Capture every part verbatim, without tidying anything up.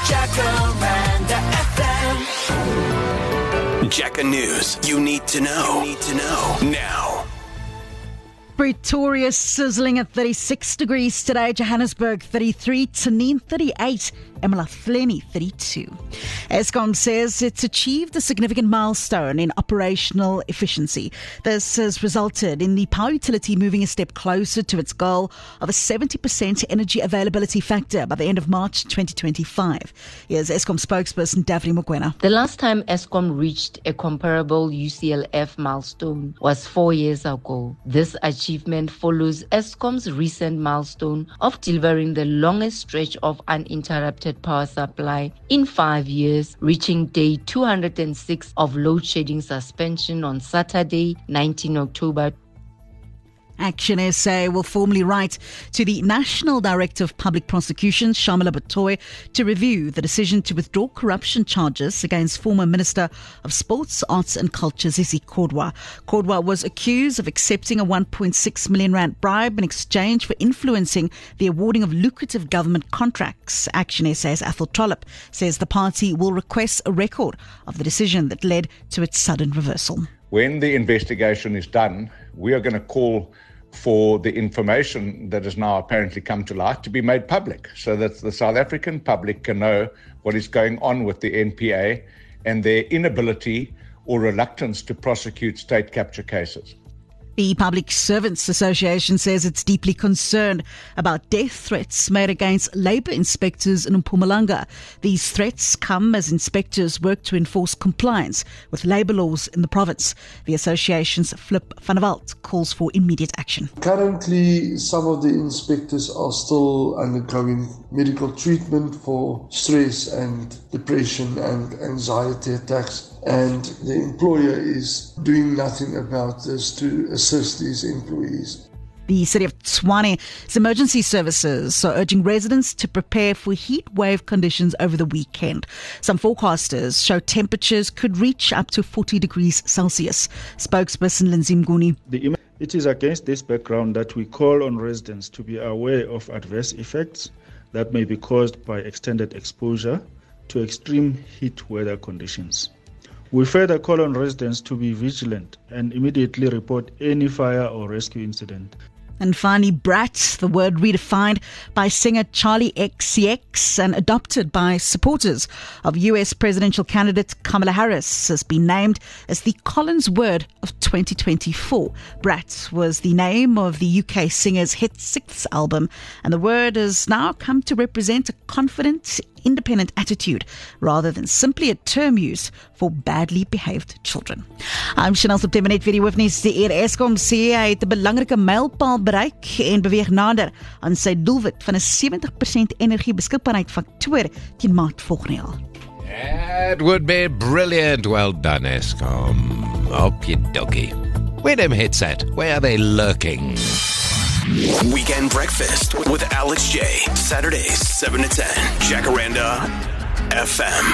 Jacaranda F M. Jacka News. You need to know. You need to know now. Pretoria sizzling at thirty-six degrees today, Johannesburg thirty-three, Tanin thirty-eight, eMalahleni thirty-two. Eskom says it's achieved a significant milestone in operational efficiency. This has resulted in the power utility moving a step closer to its goal of a seventy percent energy availability factor by the end of March twenty twenty-five. Here's Eskom spokesperson Daphne Mokoena. The last time Eskom reached a comparable U C L F milestone was four years ago. This achievement follows Eskom's recent milestone of delivering the longest stretch of uninterrupted power supply in five years, reaching day two hundred six of load shedding suspension on Saturday, nineteenth October. Action S A will formally write to the National Director of Public Prosecutions, Shamila Batoy, to review the decision to withdraw corruption charges against former Minister of Sports, Arts and Culture, Zizi Kodwa. Kodwa was accused of accepting a one point six million rand bribe in exchange for influencing the awarding of lucrative government contracts. Action S A's Athol Trollip says the party will request a record of the decision that led to its sudden reversal. When the investigation is done, we are going to call for the information that has now apparently come to light to be made public so that the South African public can know what is going on with the N P A and their inability or reluctance to prosecute state capture cases. The Public Servants Association says it's deeply concerned about death threats made against labour inspectors in Mpumalanga. These threats come as inspectors work to enforce compliance with labour laws in the province. The association's Flip van der Walt calls for immediate action. Currently, some of the inspectors are still undergoing medical treatment for stress and depression and anxiety attacks. And the employer is doing nothing about this to assist these employees. The city of Tshwane emergency services are urging residents to prepare for heat wave conditions over the weekend. Some forecasters show temperatures could reach up to forty degrees Celsius. Spokesperson Lindsay Mguni. It is against this background that we call on residents to be aware of adverse effects that may be caused by extended exposure to extreme heat weather conditions. We further call on residents to be vigilant and immediately report any fire or rescue incident. And finally, Brat, the word redefined by singer Charlie X C X and adopted by supporters of U S presidential candidate Kamala Harris, has been named as the Collins word of twenty twenty-four. Brat was the name of the U K singer's hit sixth album, and the word has now come to represent a confident, independent attitude rather than simply a term used for badly behaved children. I'm Chanel September net vir die hoofnuus. Die eer Eskom sê hy het 'n belangrike mylpaal bereik en beweeg nader aan sy doelwit van 'n seventy percent energiebeskikbaarheid faktor teen Maart volgende jaar. It would be brilliant. Well done, Eskom. Okie dokie. Where them hits at? Where are they lurking? Weekend Breakfast with Alex J. Saturdays, seven to ten. Jacaranda F M.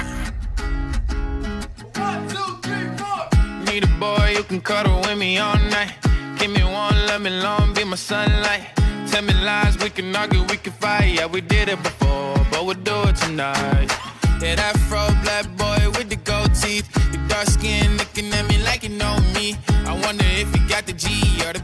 One, two, three, four. Need a boy who can cuddle with me all night. Give me one, let me long, be my sunlight. Tell me lies, we can argue, we can fight. Yeah, we did it before, but we'll do it tonight. Yeah, that fro black boy with the gold teeth. Your dark skin looking at me like you know me. I wonder if you got the G or the